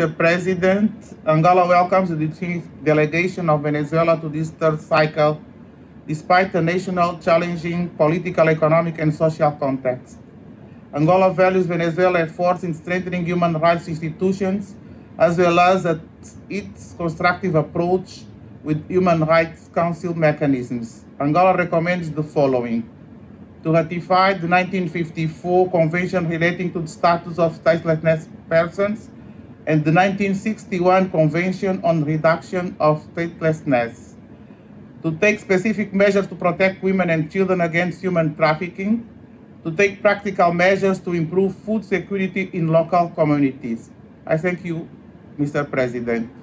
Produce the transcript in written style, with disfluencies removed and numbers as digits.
Mr. President, Angola welcomes the distinguished delegation of Venezuela to this third cycle, despite the national challenging political, economic, and social context. Angola values Venezuela's efforts in strengthening human rights institutions, as well as its constructive approach with Human Rights Council mechanisms. Angola recommends the following: to ratify the 1954 Convention relating to the status of stateless persons and the 1961 Convention on Reduction of Statelessness, to take specific measures to protect women and children against human trafficking, to take practical measures to improve food security in local communities. I thank you, Mr. President.